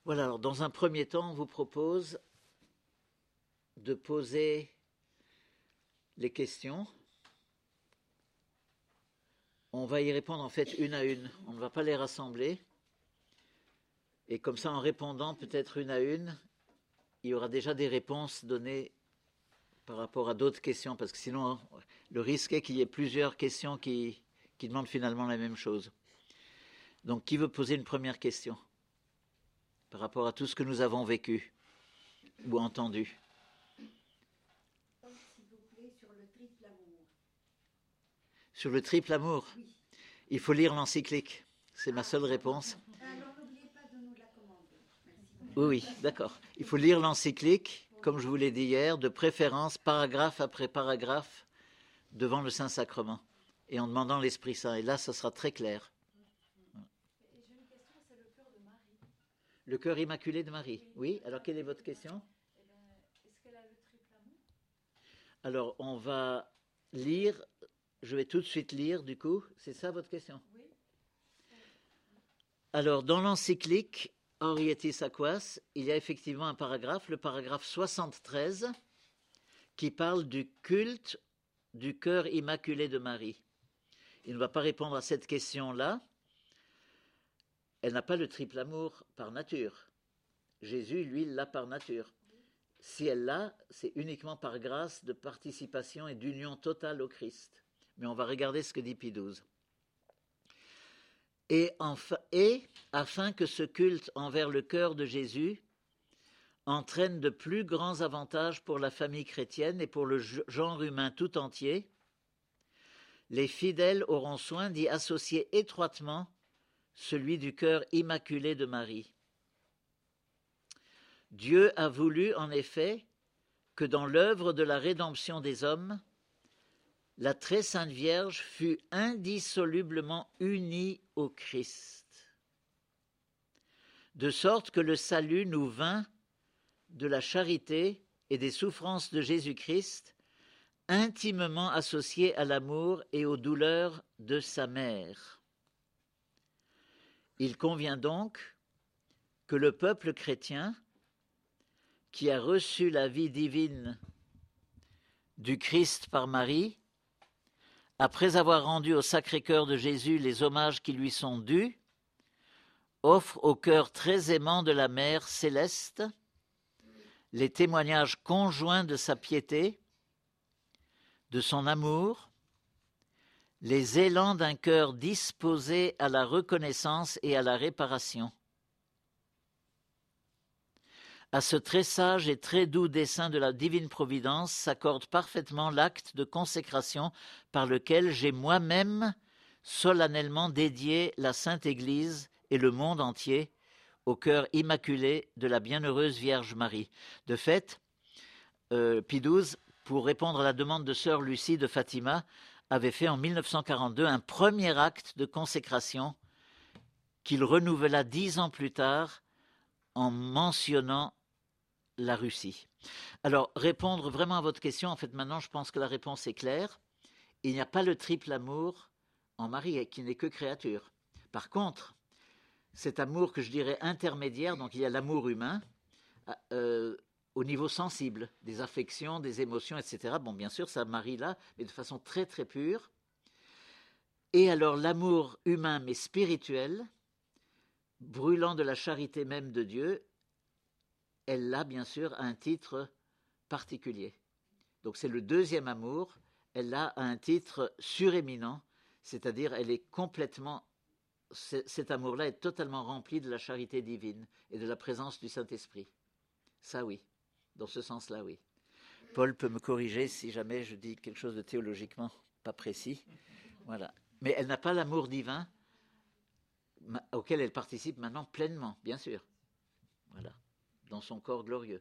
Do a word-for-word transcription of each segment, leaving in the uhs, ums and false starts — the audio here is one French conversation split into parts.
Voilà, alors dans un premier temps, on vous propose de poser les questions. On va y répondre en fait une à une. On ne va pas les rassembler. Et comme ça, en répondant peut-être une à une, il y aura déjà des réponses données par rapport à d'autres questions, parce que sinon, le risque est qu'il y ait plusieurs questions qui, qui demandent finalement la même chose. Donc, qui veut poser une première question par rapport à tout ce que nous avons vécu ou entendu? S'il vous plaît, sur le triple amour. Sur le triple amour, Oui. il faut lire l'encyclique. C'est ma seule réponse. Alors n'oubliez pas de nous la commander. Merci. Oui, oui, d'accord. Il faut lire l'encyclique, comme je vous l'ai dit hier, de préférence paragraphe après paragraphe devant le Saint-Sacrement et en demandant l'Esprit Saint. Et là, ça sera très clair. Et j'ai une question, c'est le cœur de Marie. Le cœur immaculé de Marie. Oui, alors quelle est votre question? Eh bien, est-ce qu'elle a le triple amour? Alors, on va lire, je vais tout de suite lire, du coup. C'est ça votre question? Oui. Alors, dans l'encyclique Orietis Aquas, il y a effectivement un paragraphe, le paragraphe soixante-treize, qui parle du culte du cœur immaculé de Marie. Il ne va pas répondre à cette question-là. Elle n'a pas le triple amour par nature. Jésus, lui, l'a par nature. Si elle l'a, c'est uniquement par grâce de participation et d'union totale au Christ. Mais on va regarder ce que dit Pie douze. Et, enfin, et afin que ce culte envers le cœur de Jésus entraîne de plus grands avantages pour la famille chrétienne et pour le genre humain tout entier, les fidèles auront soin d'y associer étroitement celui du cœur immaculé de Marie. Dieu a voulu, en effet, que dans l'œuvre de la rédemption des hommes, la très sainte Vierge fut indissolublement unie au Christ, de sorte que le salut nous vint de la charité et des souffrances de Jésus-Christ, intimement associées à l'amour et aux douleurs de sa mère. Il convient donc que le peuple chrétien, qui a reçu la vie divine du Christ par Marie, après avoir rendu au Sacré-Cœur de Jésus les hommages qui lui sont dus, offre au cœur très aimant de la Mère céleste les témoignages conjoints de sa piété, de son amour, les élans d'un cœur disposé à la reconnaissance et à la réparation. À ce très sage et très doux dessein de la divine providence s'accorde parfaitement l'acte de consécration par lequel j'ai moi-même solennellement dédié la Sainte Église et le monde entier au cœur immaculé de la bienheureuse Vierge Marie. De fait, euh, Pie douze, pour répondre à la demande de sœur Lucie de Fatima, avait fait en mille neuf cent quarante-deux un premier acte de consécration qu'il renouvela dix ans plus tard en mentionnant la Russie. Alors, répondre vraiment à votre question, en fait, maintenant, je pense que la réponse est claire. Il n'y a pas le triple amour en Marie, qui n'est que créature. Par contre, cet amour que je dirais intermédiaire, donc il y a l'amour humain, euh, au niveau sensible, des affections, des émotions, et cetera. Bon, bien sûr, ça Marie là, mais de façon très très pure. Et alors l'amour humain, mais spirituel, brûlant de la charité même de Dieu, elle l'a bien sûr à un titre particulier. Donc c'est le deuxième amour, elle l'a à un titre suréminent, c'est-à-dire elle est complètement, cet amour-là est totalement rempli de la charité divine et de la présence du Saint-Esprit. Ça oui, dans ce sens-là oui. Paul peut me corriger si jamais je dis quelque chose de théologiquement pas précis. Voilà. Mais elle n'a pas l'amour divin auquel elle participe maintenant pleinement, bien sûr. Voilà. Dans son corps glorieux.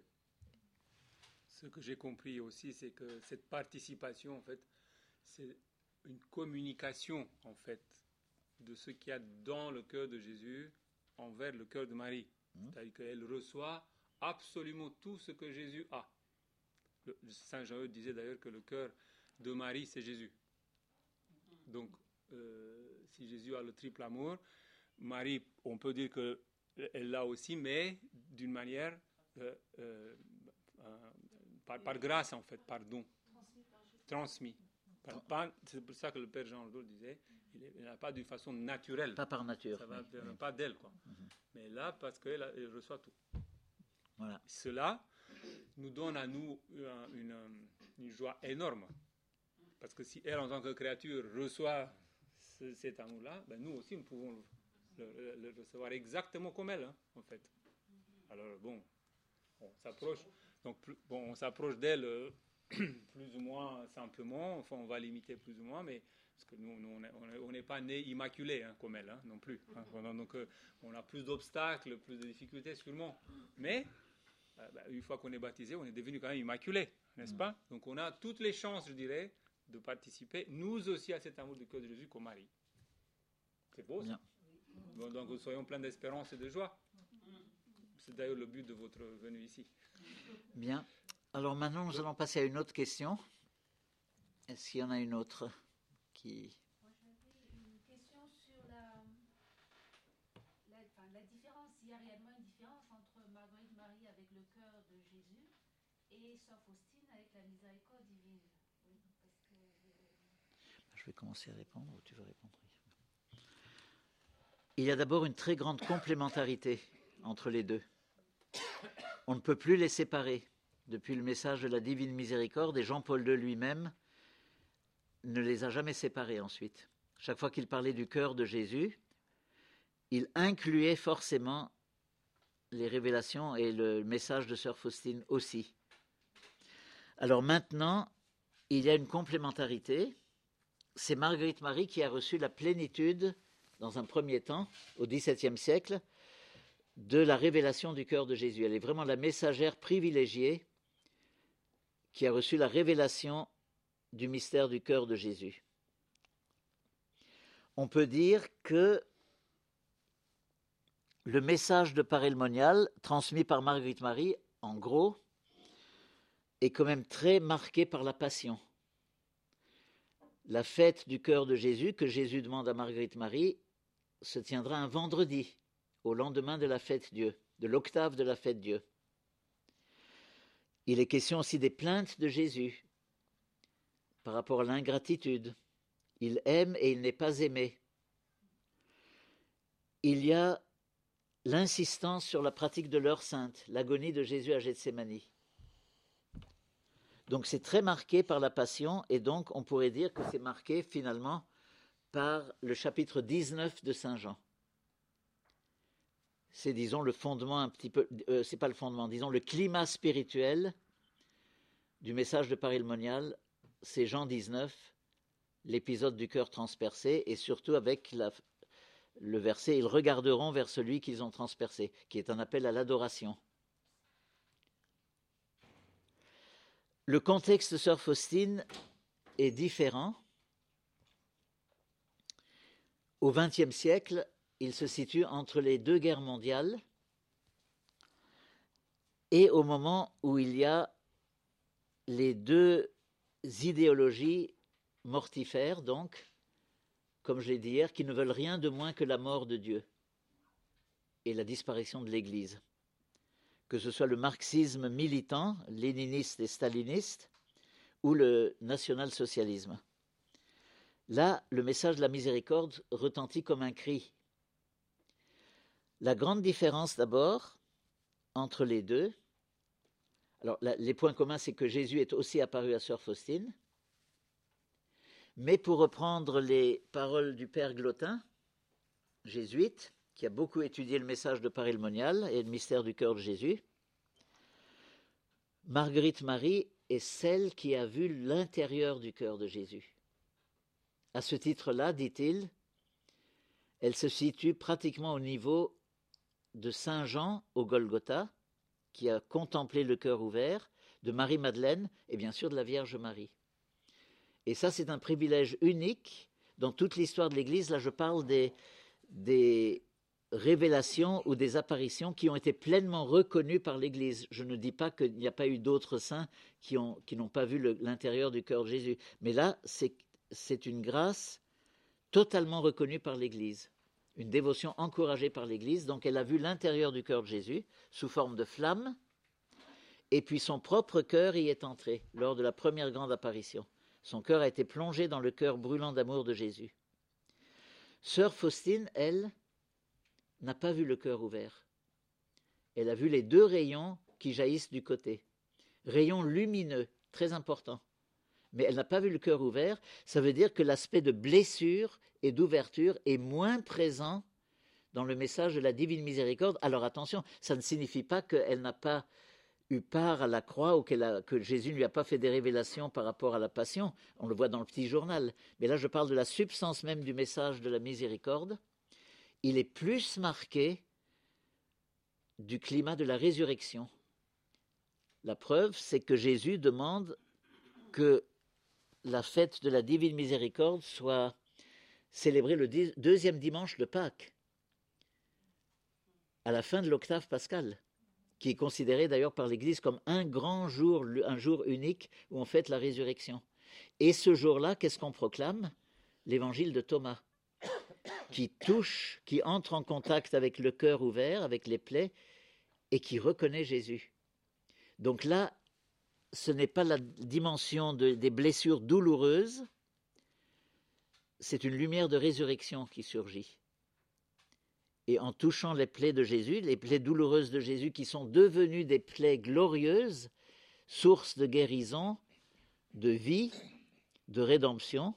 Ce que j'ai compris aussi, c'est que cette participation, en fait, c'est une communication, en fait, de ce qu'il y a dans le cœur de Jésus envers le cœur de Marie. Mmh. C'est-à-dire qu'elle reçoit absolument tout ce que Jésus a. Le, Saint Jean disait d'ailleurs que le cœur de Marie, c'est Jésus. Donc, euh, si Jésus a le triple amour, Marie, on peut dire qu'elle l'a aussi, mais d'une manière euh, euh, euh, par, par grâce en fait, par don, transmis. Par, par, c'est pour ça que le Père Jean Paul disait, il n'a pas d'une façon naturelle. Pas par nature. Ça va oui, oui. pas d'elle quoi. Mhm. Mais là parce qu'elle elle reçoit tout. Voilà. Cela nous donne à nous une, une, une joie énorme. Parce que si elle, en tant que créature, reçoit ce, cet amour-là, ben nous aussi, nous pouvons le, le, le recevoir exactement comme elle, hein, en fait. Alors, bon, on s'approche, donc, plus, bon, on s'approche d'elle euh, plus ou moins simplement, enfin, on va l'imiter plus ou moins, mais parce que nous, nous on n'est pas nés immaculés, hein, comme elle, hein, non plus. Hein. Donc, euh, on a plus d'obstacles, plus de difficultés, sûrement. Mais, euh, ben, une fois qu'on est baptisé, on est devenu quand même immaculé, n'est-ce pas? Donc, on a toutes les chances, je dirais, de participer, nous aussi, à cet amour du cœur de Jésus comme Marie. C'est beau, ça. Bon, donc, soyons pleins d'espérance et de joie. C'est d'ailleurs le but de votre venue ici. Bien. Alors maintenant, nous allons passer à une autre question. Est-ce qu'il y en a une autre qui... Moi, j'avais une question sur la, la, enfin, la différence. Il y a réellement une différence entre Marguerite Marie avec le cœur de Jésus et Sœur Faustine avec la miséricorde divine. Oui, parce que... Je vais commencer à répondre ou tu veux répondre? Il y a d'abord une très grande complémentarité entre les deux. On ne peut plus les séparer. Depuis le message de la divine miséricorde, et Jean-Paul deux lui-même ne les a jamais séparés ensuite. Chaque fois qu'il parlait du cœur de Jésus, il incluait forcément les révélations et le message de Sœur Faustine aussi. Alors maintenant, il y a une complémentarité. C'est Marguerite Marie qui a reçu la plénitude, dans un premier temps, au dix-septième siècle, de la révélation du cœur de Jésus. Elle est vraiment la messagère privilégiée qui a reçu la révélation du mystère du cœur de Jésus. On peut dire que le message de parélemonial transmis par Marguerite Marie, en gros, est quand même très marqué par la passion. La fête du cœur de Jésus, que Jésus demande à Marguerite Marie, se tiendra un vendredi, au lendemain de la fête Dieu, de l'octave de la fête Dieu. Il est question aussi des plaintes de Jésus par rapport à l'ingratitude. Il aime et il n'est pas aimé. Il y a l'insistance sur la pratique de l'heure sainte, l'agonie de Jésus à Gethsémani. Donc c'est très marqué par la passion, et donc on pourrait dire que c'est marqué finalement par le chapitre dix-neuf de Saint Jean. C'est, disons, le fondement un petit peu, euh, c'est pas le fondement, disons le climat spirituel du message de parélemonial, c'est Jean dix-neuf, l'épisode du cœur transpercé, et surtout avec la, le verset « Ils regarderont vers celui qu'ils ont transpercé », qui est un appel à l'adoration. Le contexte de Sœur Faustine est différent. Au vingtième siècle, il se situe entre les deux guerres mondiales et au moment où il y a les deux idéologies mortifères, donc, comme je l'ai dit hier, qui ne veulent rien de moins que la mort de Dieu et la disparition de l'Église. Que ce soit le marxisme militant, léniniste et staliniste, ou le national-socialisme. Là, le message de la miséricorde retentit comme un cri. La grande différence d'abord entre les deux, alors la, les points communs, c'est que Jésus est aussi apparu à Sœur Faustine, mais pour reprendre les paroles du père Glotin, jésuite, qui a beaucoup étudié le message de parélemonial et le mystère du cœur de Jésus, Marguerite Marie est celle qui a vu l'intérieur du cœur de Jésus. À ce titre-là, dit-il, elle se situe pratiquement au niveau de Saint Jean au Golgotha, qui a contemplé le cœur ouvert, de Marie-Madeleine et bien sûr de la Vierge Marie. Et ça, c'est un privilège unique dans toute l'histoire de l'Église. Là, je parle des, des révélations ou des apparitions qui ont été pleinement reconnues par l'Église. Je ne dis pas qu'il n'y a pas eu d'autres saints qui, ont, qui n'ont pas vu le, l'intérieur du cœur de Jésus. Mais là, c'est, c'est une grâce totalement reconnue par l'Église. une dévotion encouragée par l'Église. Donc elle a vu l'intérieur du cœur de Jésus sous forme de flamme, et puis son propre cœur y est entré lors de la première grande apparition. Son cœur a été plongé dans le cœur brûlant d'amour de Jésus. Sœur Faustine, elle, n'a pas vu le cœur ouvert. Elle a vu les deux rayons qui jaillissent du côté. Rayons lumineux, très importants. Mais elle n'a pas vu le cœur ouvert. Ça veut dire que l'aspect de blessure et d'ouverture est moins présent dans le message de la divine miséricorde. Alors attention, ça ne signifie pas qu'elle n'a pas eu part à la croix ou qu'elle a, que Jésus ne lui a pas fait des révélations par rapport à la passion. On le voit dans le petit journal. Mais là, je parle de la substance même du message de la miséricorde. Il est plus marqué du climat de la résurrection. La preuve, c'est que Jésus demande que la fête de la divine miséricorde soit célébrée le deuxième dimanche de Pâques, à la fin de l'octave pascale, qui est considéré d'ailleurs par l'Église comme un grand jour, un jour unique où on fête la résurrection. Et ce jour-là, qu'est-ce qu'on proclame? L'évangile de Thomas, qui touche, qui entre en contact avec le cœur ouvert, avec les plaies, et qui reconnaît Jésus. Donc là, ce n'est pas la dimension de, des blessures douloureuses, c'est une lumière de résurrection qui surgit. Et en touchant les plaies de Jésus, les plaies douloureuses de Jésus qui sont devenues des plaies glorieuses, source de guérison, de vie, de rédemption,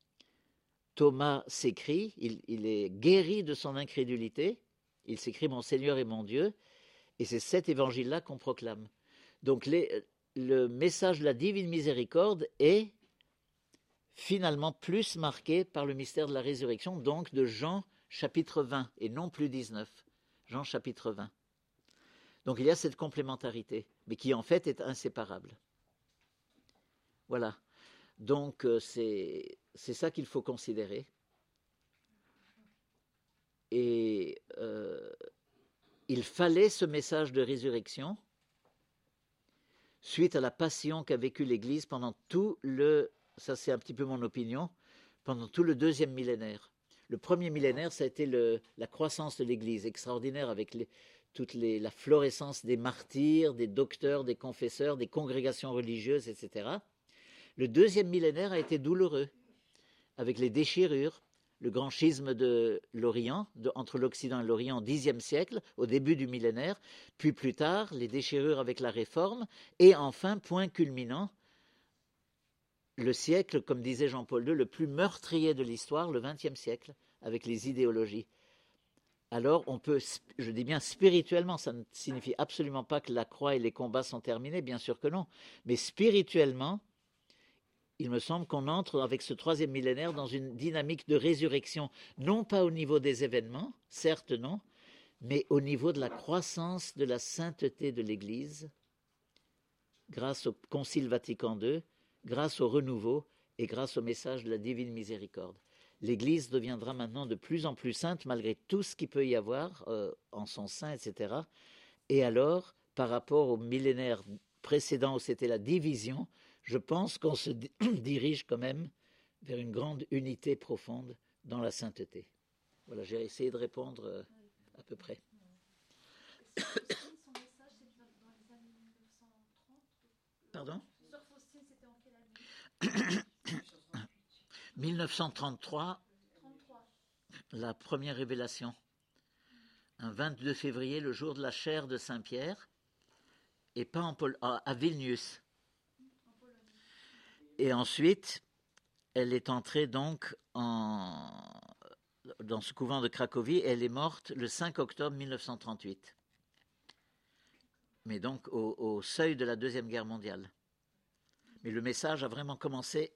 Thomas s'écrie, il, il est guéri de son incrédulité, il s'écrit « Mon Seigneur et mon Dieu », et c'est cet évangile-là qu'on proclame. Donc les, le message de la divine miséricorde est finalement plus marqué par le mystère de la résurrection, donc de Jean chapitre vingt, et non plus dix-neuf, Jean chapitre vingt. Donc il y a cette complémentarité, mais qui en fait est inséparable. Voilà, donc euh, c'est, c'est ça qu'il faut considérer. Et euh, il fallait ce message de résurrection suite à la passion qu'a vécue l'Église pendant tout le, ça c'est un petit peu mon opinion, pendant tout le deuxième millénaire. Le premier millénaire, ça a été le, la croissance de l'Église, extraordinaire avec les, toute les, la florescence des martyrs, des docteurs, des confesseurs, des congrégations religieuses, et cetera. Le deuxième millénaire a été douloureux, avec les déchirures, le grand schisme de l'Orient, de, entre l'Occident et l'Orient au dixième siècle, au début du millénaire, puis plus tard, les déchirures avec la Réforme, et enfin, point culminant, le siècle, comme disait Jean-Paul deux, le plus meurtrier de l'histoire, le vingtième siècle, avec les idéologies. Alors, on peut, je dis bien spirituellement, ça ne signifie absolument pas que la croix et les combats sont terminés, bien sûr que non, mais spirituellement, il me semble qu'on entre avec ce troisième millénaire dans une dynamique de résurrection, non pas au niveau des événements, certes non, mais au niveau de la croissance de la sainteté de l'Église, grâce au Concile Vatican deux, grâce au renouveau et grâce au message de la divine miséricorde. L'Église deviendra maintenant de plus en plus sainte, malgré tout ce qu'il peut y avoir euh, en son sein, et cetera. Et alors, par rapport au millénaire précédent où c'était la division, je pense qu'on se dirige quand même vers une grande unité profonde dans la sainteté. Voilà, j'ai essayé de répondre euh, à peu près. Son message, c'est dans les années mille neuf cent trente. Pardon ? Sœur Faustine, c'était en quelle année ? mille neuf cent trente-trois, trente-trois. La première révélation. Un vingt-deux février, le jour de la chaire de Saint-Pierre, et pas en Pol- à Vilnius. Et ensuite, elle est entrée donc en, dans ce couvent de Cracovie et elle est morte le cinq octobre mille neuf cent trente-huit. Mais donc au, au seuil de la Deuxième Guerre mondiale. Mais le message a vraiment commencé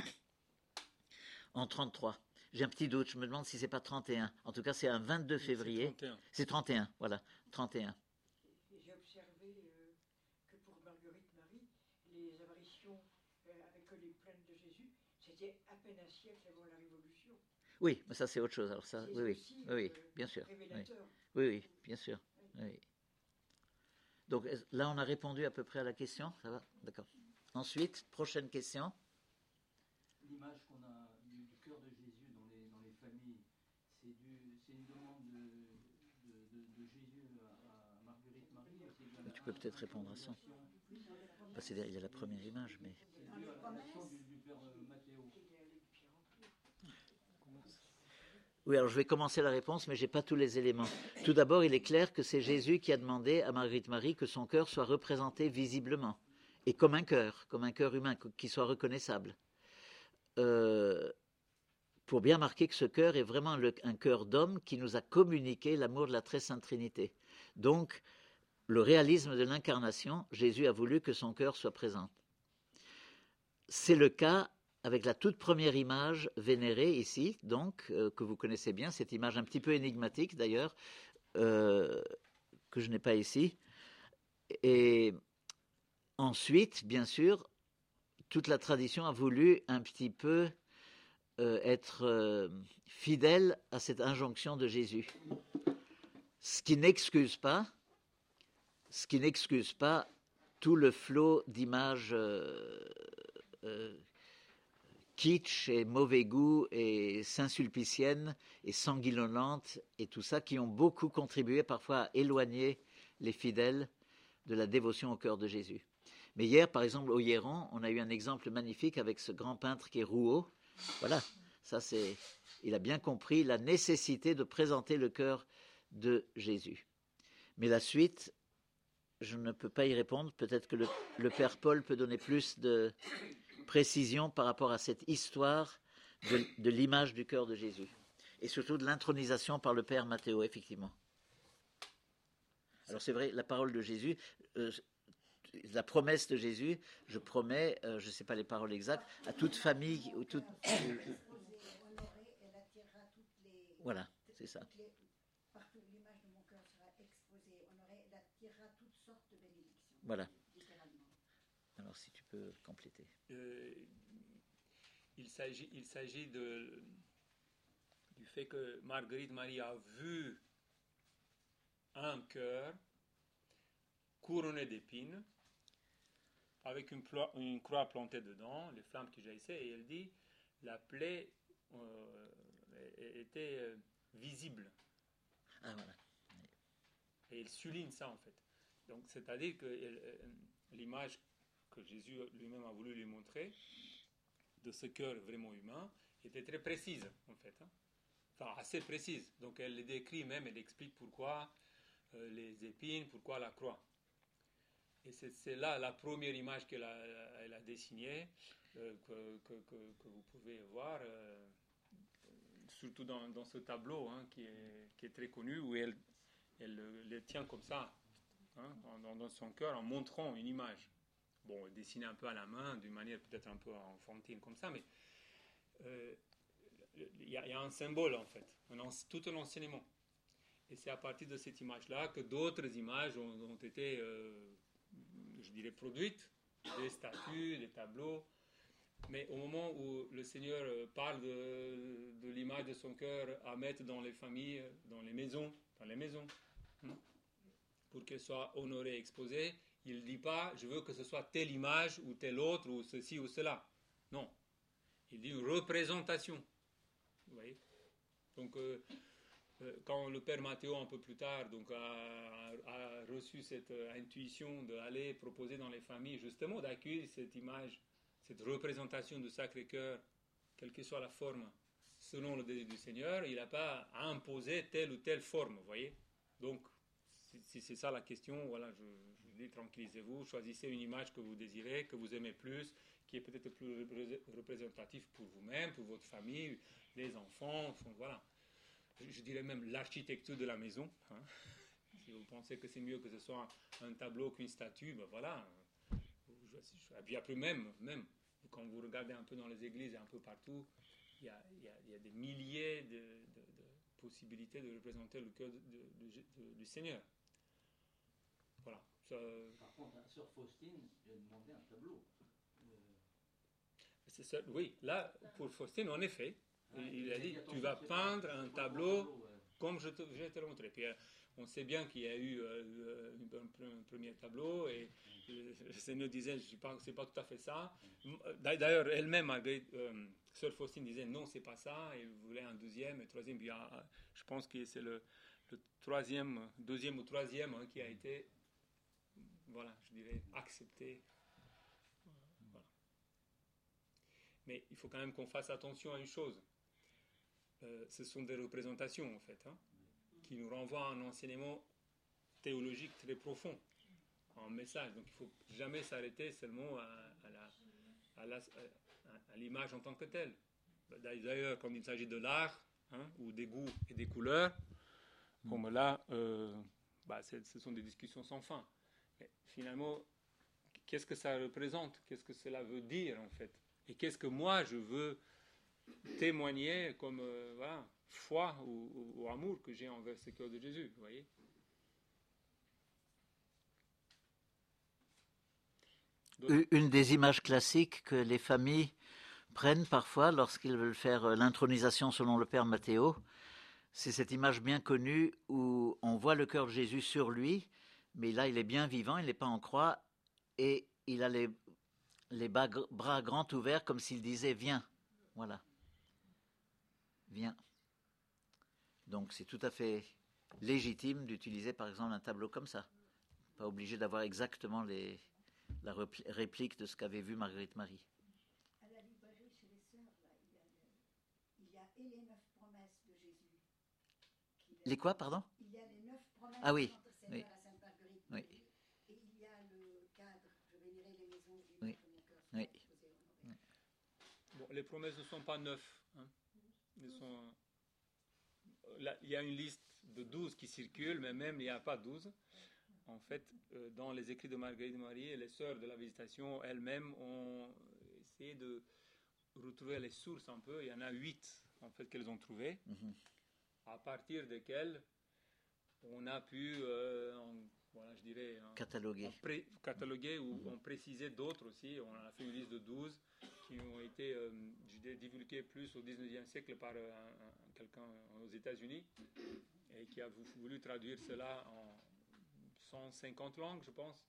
en trente-trois. J'ai un petit doute, je me demande si c'est pas trente et un. En tout cas, c'est un vingt-deux février. C'est trente et un. C'est trente et un, voilà, trente et un. J'ai observé euh, que pour Marguerite Marie, les apparitions euh, avec les plaintes de Jésus, c'était à peine un siècle avant la Révolution. Oui, mais ça c'est autre chose. Alors ça, C'est oui, oui, aussi, oui, oui, euh, bien sûr. Oui, révélateur. oui, oui, bien sûr. Oui. Donc est- là, on a répondu à peu près à la question. Ça va? D'accord. Ensuite, prochaine question. L'image qu'on a du, du cœur de Jésus dans les, dans les familles, c'est, du, c'est une demande peux peut-être répondre à ça. Bah, c'est, il y a la première image, mais... Oui, alors je vais commencer la réponse, mais je n'ai pas tous les éléments. Tout d'abord, il est clair que c'est Jésus qui a demandé à Marguerite Marie que son cœur soit représenté visiblement, et comme un cœur, comme un cœur humain, qui soit reconnaissable. Euh, pour bien marquer que ce cœur est vraiment le, un cœur d'homme qui nous a communiqué l'amour de la très sainte Trinité. Donc, le réalisme de l'incarnation, Jésus a voulu que son cœur soit présent. C'est le cas avec la toute première image vénérée ici, donc, euh, que vous connaissez bien, cette image un petit peu énigmatique d'ailleurs, euh, que je n'ai pas ici. Et ensuite, bien sûr, toute la tradition a voulu un petit peu euh, être euh, fidèle à cette injonction de Jésus. Ce qui n'excuse pas, ce qui n'excuse pas tout le flot d'images euh, euh, kitsch et mauvais goût et saint-sulpiciennes et sanguinolentes et tout ça qui ont beaucoup contribué parfois à éloigner les fidèles de la dévotion au cœur de Jésus. Mais hier, par exemple, au Hieron, on a eu un exemple magnifique avec ce grand peintre qui est Rouault. Voilà, ça c'est, il a bien compris la nécessité de présenter le cœur de Jésus. Mais la suite, je ne peux pas y répondre. Peut-être que le, le Père Paul peut donner plus de précision par rapport à cette histoire de, de l'image du cœur de Jésus. Et surtout de l'intronisation par le Père Matthéo, effectivement. Alors c'est vrai, la parole de Jésus, euh, la promesse de Jésus, je promets, euh, je ne sais pas les paroles exactes, à toute famille, ou toute... Voilà, c'est ça. Partout où l'image de mon cœur sera exposée, on aurait, elle attirera toutes sortes de bénédictions. Voilà. Alors si tu peux compléter. Euh, il s'agit, il s'agit de, du fait que Marguerite Marie a vu un cœur couronné d'épines, avec une, plo- une croix plantée dedans, les flammes qui jaillissaient, et elle dit la plaie euh, était euh, visible. Ah voilà. Et il souligne ça en fait. Donc c'est-à-dire que euh, l'image que Jésus lui-même a voulu lui montrer de ce cœur vraiment humain était très précise en fait. Hein. Enfin assez précise. Donc elle le décrit même, elle explique pourquoi euh, les épines, pourquoi la croix. Et c'est, c'est là la première image qu'elle a, elle a dessinée, euh, que, que, que, que vous pouvez voir, euh, surtout dans, dans ce tableau hein, qui, est, qui est très connu, où elle, elle le tient comme ça, hein, dans, dans son cœur, en montrant une image. Bon, dessinée un peu à la main, d'une manière peut-être un peu enfantine comme ça, mais euh, il y, y a un symbole en fait, un, tout un enseignement. Et c'est à partir de cette image-là que d'autres images ont, ont été... Euh, je dirais produites, des statues, des tableaux, mais au moment où le Seigneur parle de, de l'image de son cœur à mettre dans les familles, dans les maisons, dans les maisons, hein, pour qu'elle soit honorée, exposée, il ne dit pas je veux que ce soit telle image ou telle autre ou ceci ou cela. Non, il dit une représentation. Vous voyez. Donc euh, quand le Père Matthéo, un peu plus tard, donc, a, a reçu cette intuition d'aller proposer dans les familles, justement, d'accueillir cette image, cette représentation du Sacré-Cœur, quelle que soit la forme, selon le désir du Seigneur, il n'a pas à imposer telle ou telle forme, vous voyez. Donc, si c'est ça la question, voilà, je, je dis, tranquillisez-vous, choisissez une image que vous désirez, que vous aimez plus, qui est peut-être plus représentative pour vous-même, pour votre famille, les enfants, enfin, voilà. Je dirais même l'architecture de la maison. Hein. Si vous pensez que c'est mieux que ce soit un tableau qu'une statue, ben voilà. Et puis après même, même, quand vous regardez un peu dans les églises et un peu partout, il y a, il y a, il y a des milliers de, de, de possibilités de représenter le cœur de, de, de, du Seigneur. Voilà. Ça... Par contre, à Sœur Faustine, j'ai demandé un tableau. Euh... C'est ça, oui, là, pour Faustine, en effet, il a dit, tu vas peindre un tableau comme je te, je te l'ai montré. Puis on sait bien qu'il y a eu euh, un, un premier tableau et le Seigneur disait, je pense que c'est pas tout à fait ça. D'ailleurs, elle-même, euh, Sœur Faustine disait, non, c'est pas ça. Elle voulait un deuxième et troisième. Puis, je pense que c'est le, le troisième, deuxième ou troisième hein, qui a été voilà, je dirais, accepter. Voilà. Mais il faut quand même qu'on fasse attention à une chose. Euh, ce sont des représentations, en fait, hein, qui nous renvoient à un enseignement théologique très profond, en message. Donc il ne faut jamais s'arrêter seulement à, à, la, à, la, à l'image en tant que telle. D'ailleurs, quand il s'agit de l'art, hein, ou des goûts et des couleurs, comme là, euh, bah, ce sont des discussions sans fin. Mais finalement, qu'est-ce que ça représente? Qu'est-ce que cela veut dire, en fait? Et qu'est-ce que moi, je veux témoigner comme euh, voilà, foi ou, ou, ou amour que j'ai envers ce cœur de Jésus, vous voyez? Donc, une des images classiques que les familles prennent parfois lorsqu'ils veulent faire l'intronisation selon le Père Matthéo, c'est cette image bien connue où on voit le cœur de Jésus sur lui, mais là il est bien vivant, il n'est pas en croix, et il a les, les bras, bras grands ouverts comme s'il disait « Viens ». Voilà. Viens. Donc c'est tout à fait légitime d'utiliser par exemple un tableau comme ça. Pas obligé d'avoir exactement les, la réplique de ce qu'avait vu Marguerite Marie. À la librairie chez les sœurs, là, il, y a le, il y a et les neuf promesses de Jésus. Les quoi, pardon? Il y a les neuf promesses ah, oui. de oui. à Sainte Marguerite. Oui. Et il y a le cadre, je bénirai les maisons du oui. mon cœur. Oui. Oui. Bon, les promesses ne sont pas neuf. Hein. Elles sont... Là, il y a une liste de douze qui circule, mais même il n'y a pas douze. En fait, euh, dans les écrits de Marguerite Marie, les sœurs de la Visitation elles-mêmes ont essayé de retrouver les sources un peu. Il y en a huit en fait qu'elles ont trouvées, mm-hmm. à partir desquelles on a pu, euh, en, voilà, je dirais, en, cataloguer, en pré- cataloguer ou mm-hmm. en préciser d'autres aussi. On a fait une liste de douze qui ont été euh, je dirais, divulguées plus au dix-neuvième siècle par euh, un, un, quelqu'un aux États-Unis et qui a voulu traduire cela en cent cinquante langues, je pense,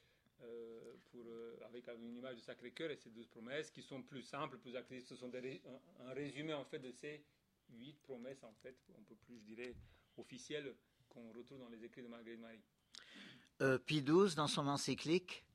euh, pour, euh, avec une image du Sacré-Cœur et ces douze promesses qui sont plus simples, plus accessibles. Ce sont des, un, un résumé en fait de ces huit promesses en fait, un peu plus, je dirais, officielles qu'on retrouve dans les écrits de Marguerite Marie. Euh, Pie douze, dans son encyclique,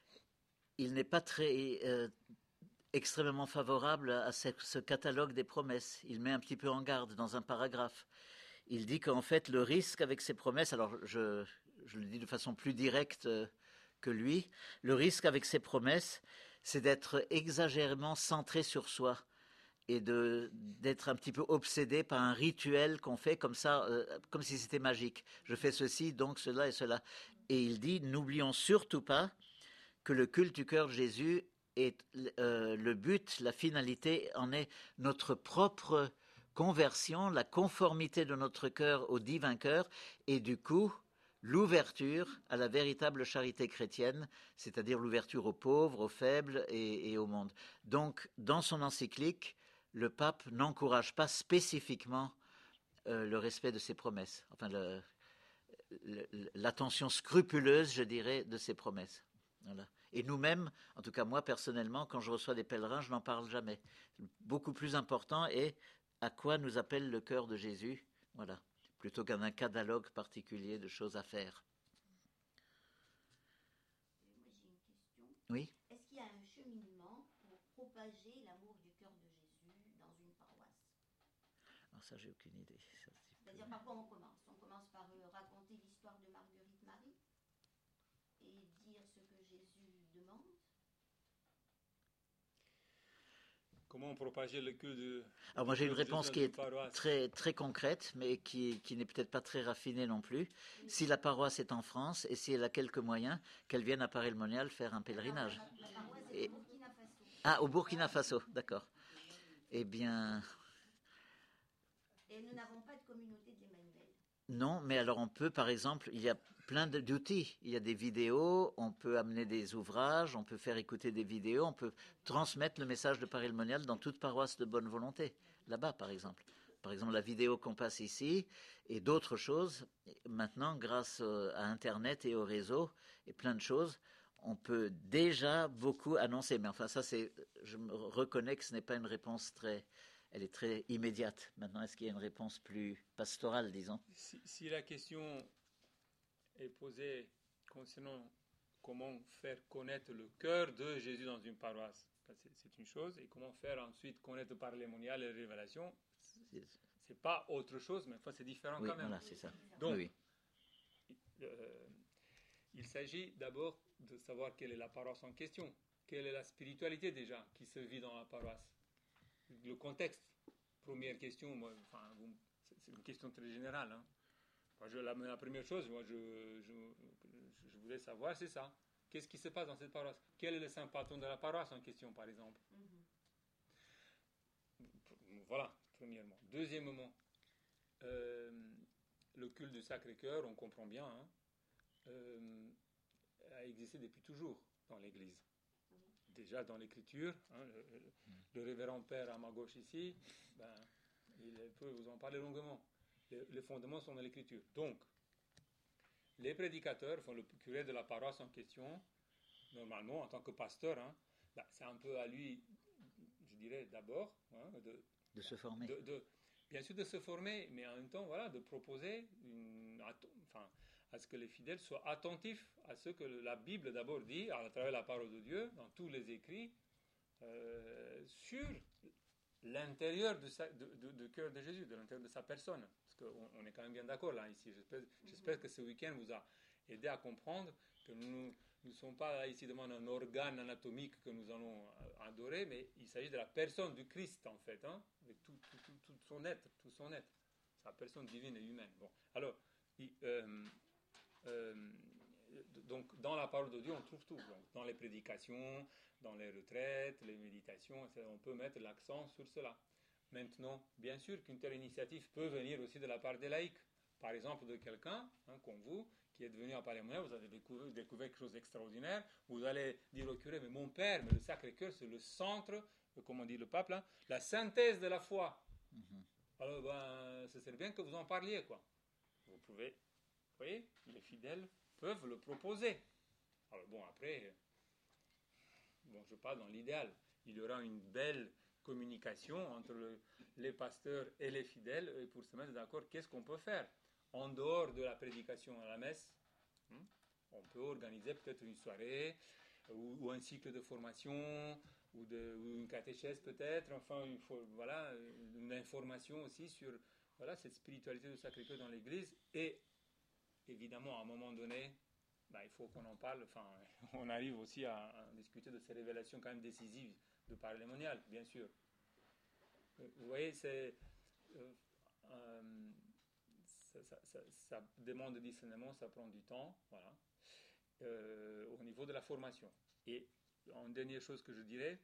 il n'est pas très euh, extrêmement favorable à ce, ce catalogue des promesses. Il met un petit peu en garde dans un paragraphe. Il dit qu'en fait, le risque avec ces promesses, alors je, je le dis de façon plus directe que lui, le risque avec ces promesses, c'est d'être exagérément centré sur soi et de, d'être un petit peu obsédé par un rituel qu'on fait comme ça, euh, comme si c'était magique. Je fais ceci, donc cela et cela. Et il dit, n'oublions surtout pas que le culte du cœur de Jésus est euh, le but, la finalité en est notre propre conversion, la conformité de notre cœur au divin cœur et du coup l'ouverture à la véritable charité chrétienne, c'est-à-dire l'ouverture aux pauvres, aux faibles et, et au monde. Donc dans son encyclique, le pape n'encourage pas spécifiquement euh, le respect de ses promesses, enfin le, le, l'attention scrupuleuse, je dirais, de ses promesses. Voilà. Et nous-mêmes, en tout cas moi personnellement, quand je reçois des pèlerins, je n'en parle jamais. Beaucoup plus important est à quoi nous appelle le cœur de Jésus, voilà, plutôt qu'à un catalogue particulier de choses à faire. Moi j'ai une question. Oui. Est-ce qu'il y a un cheminement pour propager l'amour du cœur de Jésus dans une paroisse? Alors ça, j'ai aucune idée. Ça, c'est-à-dire par quoi on commence? On commence par euh, raconter l'histoire de Marguerite Marie et dire ce que Jésus demande. Comment propager le culte de... Alors moi j'ai une réponse qui est très, très concrète, mais qui, qui n'est peut-être pas très raffinée non plus. Si la paroisse est en France et si elle a quelques moyens, qu'elle vienne à Paray-le-Monial faire un pèlerinage. La, la paroisse est et... au Burkina Faso. Ah, au Burkina Faso, d'accord. Eh bien... Et nous n'avons pas de communauté de l'Emmanuel. Non, mais alors on peut, par exemple, il y a plein d'outils. Il y a des vidéos, on peut amener des ouvrages, on peut faire écouter des vidéos, on peut transmettre le message de Paray-le-Monial dans toute paroisse de bonne volonté, là-bas par exemple. Par exemple, la vidéo qu'on passe ici et d'autres choses. Maintenant, grâce à Internet et au réseau et plein de choses, on peut déjà beaucoup annoncer. Mais enfin, ça, c'est, je me reconnais que ce n'est pas une réponse très... Elle est très immédiate. Maintenant, est-ce qu'il y a une réponse plus pastorale, disons? Si, si la question est posée concernant comment faire connaître le cœur de Jésus dans une paroisse, c'est, c'est une chose, et comment faire ensuite connaître par les moniales et les révélations, c'est, c'est pas autre chose, mais enfin c'est différent Oui, quand même. voilà, c'est ça. Donc, oui, oui. euh, il s'agit d'abord de savoir quelle est la paroisse en question, quelle est la spiritualité déjà qui se vit dans la paroisse, le contexte. Première question, moi, enfin, vous, c'est, c'est une question très générale. Hein. Moi, je, la, la première chose, moi, je, je, je voulais savoir, c'est ça. Qu'est-ce qui se passe dans cette paroisse? Quel est le saint patron de la paroisse en question, par exemple? Mm-hmm. Voilà, premièrement. Deuxièmement, euh, le culte du Sacré-Cœur, on comprend bien, hein, euh, a existé depuis toujours dans l'Église. Déjà dans l'Écriture, hein, le, le, le révérend père à ma gauche ici, ben, il peut vous en parler longuement. Les, les fondements sont dans l'Écriture. Donc, les prédicateurs, enfin, le curé de la paroisse en question, normalement, en tant que pasteur, hein, ben, c'est un peu à lui, je dirais, d'abord, hein, de, de se former. De, de, bien sûr, de se former, mais en même temps, voilà, de proposer une, enfin, à ce que les fidèles soient attentifs à ce que la Bible d'abord dit, à travers la parole de Dieu, dans tous les écrits, euh, sur l'intérieur du de, de, de cœur de Jésus, de l'intérieur de sa personne. Parce qu'on on est quand même bien d'accord là, ici. J'espère, j'espère que ce week-end vous a aidé à comprendre que nous ne sommes pas là, ici devant un organe anatomique que nous allons adorer, mais il s'agit de la personne du Christ, en fait, hein, avec tout, tout, tout, tout son être, tout son être, sa personne divine et humaine. Bon, alors, il, euh, euh, donc, dans la parole de Dieu, on trouve tout. Donc, dans les prédications, dans les retraites, les méditations, et cetera, on peut mettre l'accent sur cela. Maintenant, bien sûr qu'une telle initiative peut venir aussi de la part des laïcs. Par exemple, de quelqu'un, hein, comme vous, qui êtes venu à Paris-Monial, vous avez découvert, découvert quelque chose d'extraordinaire, vous allez dire au curé, mais mon père, mais le Sacré-Cœur, c'est le centre, comme on dit le pape, là, la synthèse de la foi. Mm-hmm. Alors, ben, ce serait bien que vous en parliez, quoi. Vous pouvez, vous voyez, les fidèles peuvent le proposer. Alors bon, après, bon, je parle dans l'idéal. Il y aura une belle communication entre le, les pasteurs et les fidèles et pour se mettre d'accord, qu'est-ce qu'on peut faire en dehors de la prédication à la messe. Hmm? On peut organiser peut-être une soirée ou, ou un cycle de formation ou, de, ou une catéchèse peut-être. Enfin, il faut, voilà, une information aussi sur voilà, cette spiritualité du Sacré-Cœur dans l'Église. Et évidemment, à un moment donné, ben, il faut qu'on en parle. Enfin, on arrive aussi à, à discuter de ces révélations quand même décisives de Paris-Monial, bien sûr. Vous voyez, c'est... Euh, euh, Ça, ça, ça, ça demande de discernement, ça prend du temps, voilà, euh, au niveau de la formation. Et en dernière chose que je dirais,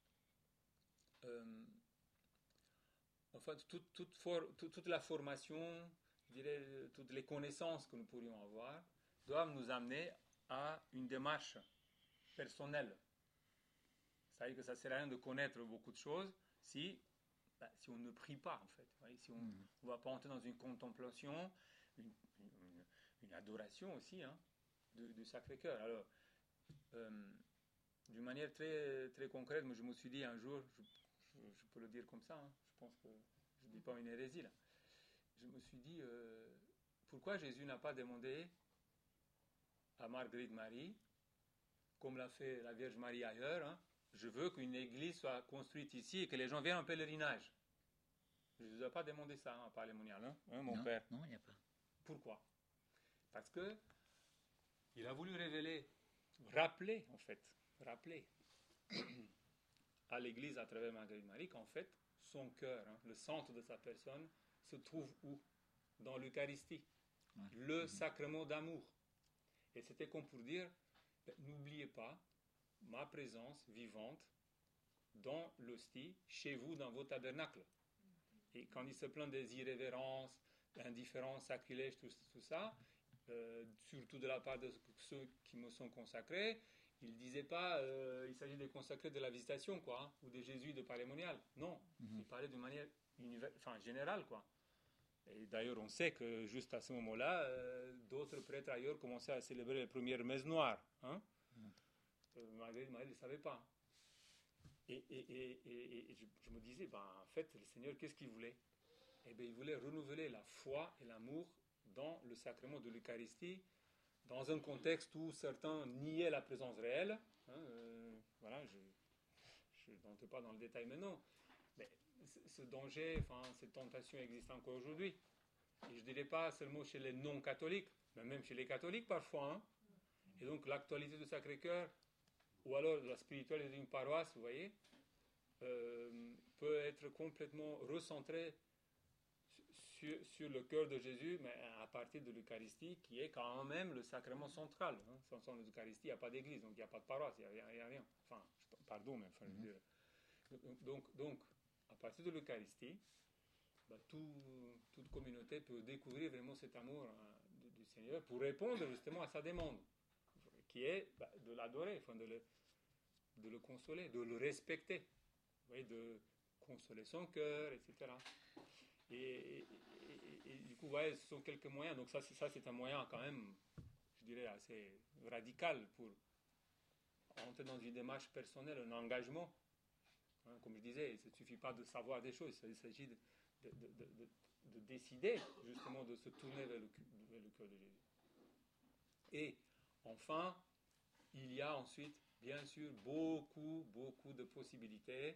euh, en fait, toute, toute, for, toute, toute la formation, je dirais, toutes les connaissances que nous pourrions avoir, doivent nous amener à une démarche personnelle. C'est-à-dire que ça ne sert à rien de connaître beaucoup de choses si... Ben, si on ne prie pas, en fait, si on ne mmh. va pas entrer dans une contemplation, une, une, une adoration aussi, hein, du, du Sacré-Cœur. Alors, euh, d'une manière très, très concrète, moi, je me suis dit un jour, je, je, je peux le dire comme ça, hein, je pense que je ne dis pas une hérésie, là. Je me suis dit, euh, pourquoi Jésus n'a pas demandé à Marguerite Marie, comme l'a fait la Vierge Marie ailleurs, hein, je veux qu'une église soit construite ici et que les gens viennent en pèlerinage. Je ne vous ai pas demandé ça hein, à Paris-Monial, hein, hein, mon non, père. Non, il n'y a pas. Pourquoi? Parce que il a voulu révéler, rappeler en fait, rappeler à l'église à travers Marguerite Marie qu'en fait, son cœur, hein, le centre de sa personne, se trouve où? Dans l'Eucharistie, ouais. le mmh. sacrement d'amour. Et c'était comme pour dire, ben, n'oubliez pas ma présence vivante dans l'hostie, chez vous, dans vos tabernacles. Et quand il se plaint des irrévérences, indifférences, sacrilèges, tout, tout ça, euh, surtout de la part de ceux qui me sont consacrés, il ne disait pas euh, il s'agit de consacrer de la visitation, quoi, hein, ou des jésuites de Paris-Monial. Non, mm-hmm. il parlait de manière univers... enfin, générale, quoi. Et d'ailleurs, on sait que juste à ce moment-là, euh, d'autres prêtres ailleurs commençaient à célébrer les premières messes noires. Hein. Mm-hmm. Euh, Marguerite Marie ne le savait pas. Et, et, et, et, et je, je me disais, ben, en fait, le Seigneur, qu'est-ce qu'il voulait? Eh bien, il voulait renouveler la foi et l'amour dans le sacrement de l'Eucharistie, dans un contexte où certains niaient la présence réelle. Hein, euh, voilà, je n'entre pas dans le détail maintenant. Mais ce danger, enfin, cette tentation existe encore aujourd'hui. Et je ne dirais pas seulement chez les non-catholiques, mais même chez les catholiques parfois. Hein. Et donc l'actualité du Sacré-Cœur, ou alors la spiritualité d'une paroisse, vous voyez, euh, peut être complètement recentrée sur, sur le cœur de Jésus, mais à partir de l'Eucharistie, qui est quand même le sacrement central. Hein. Sans, sans l'Eucharistie, il n'y a pas d'église, donc il n'y a pas de paroisse, il n'y a, a, a rien. Enfin, pardon, mais enfin, je veux dire. Donc, donc, à partir de l'Eucharistie, bah, tout, toute communauté peut découvrir vraiment cet amour hein, du, du Seigneur pour répondre justement à sa demande, qui est bah, de l'adorer, enfin, de, le, de le consoler, de le respecter, vous voyez, de consoler son cœur, et cetera. Et, et, et, et du coup, ouais, ce sont quelques moyens. Donc ça, c'est, ça, c'est un moyen quand même, je dirais, assez radical pour entrer dans une démarche personnelle, un engagement. Hein, comme je disais, il ne suffit pas de savoir des choses, il s'agit de, de, de, de, de, de décider justement de se tourner vers le, vers le cœur de Jésus. Et enfin, il y a ensuite, bien sûr, beaucoup, beaucoup de possibilités,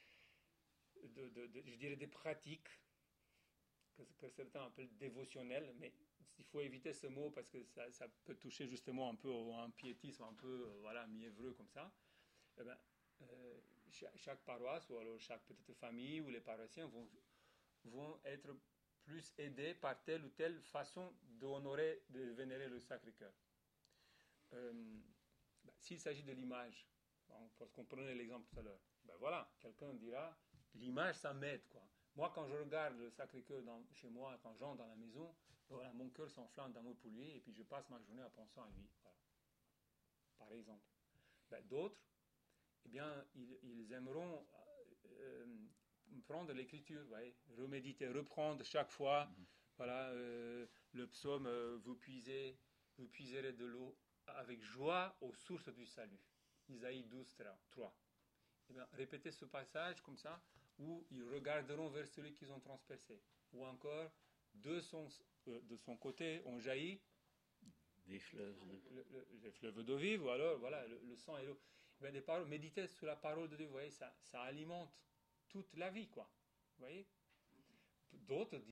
de, de, de, je dirais des pratiques, que, que certains appellent dévotionnelles, mais il faut éviter ce mot parce que ça, ça peut toucher justement un peu à un piétisme un peu euh, voilà, mièvreux comme ça. Eh ben, euh, chaque, chaque paroisse ou alors chaque petite famille ou les paroissiens vont, vont être plus aidés par telle ou telle façon d'honorer, de vénérer le Sacré-Cœur. Euh, ben, s'il s'agit de l'image, bon, parce qu'on prenait l'exemple tout à l'heure, ben voilà, quelqu'un dira, l'image ça m'aide quoi. Moi quand je regarde le Sacré-Cœur dans, chez moi, quand j'entre dans la maison, voilà, mon cœur s'enflamme d'amour pour lui et puis je passe ma journée en pensant à lui. Voilà. Par exemple. Ben, d'autres, eh bien, ils, ils aimeront euh, prendre l'écriture, vous voyez, reméditer, reprendre chaque fois, mm-hmm. voilà, euh, le psaume, euh, vous puisez, vous puiserez de l'eau avec joie aux sources du salut. Isaïe douze, trois. Eh bien, répétez ce passage comme ça, où ils regarderont vers celui qu'ils ont transpercé. Ou encore, de son, euh, de son côté, on jaillit des fleuves, le, le, les fleuves d'eau vive, ou alors, voilà, le, le sang et l'eau. Eh bien, des paroles, méditez sur la parole de Dieu, vous voyez, ça, ça alimente toute la vie, quoi. Vous voyez ? D'autres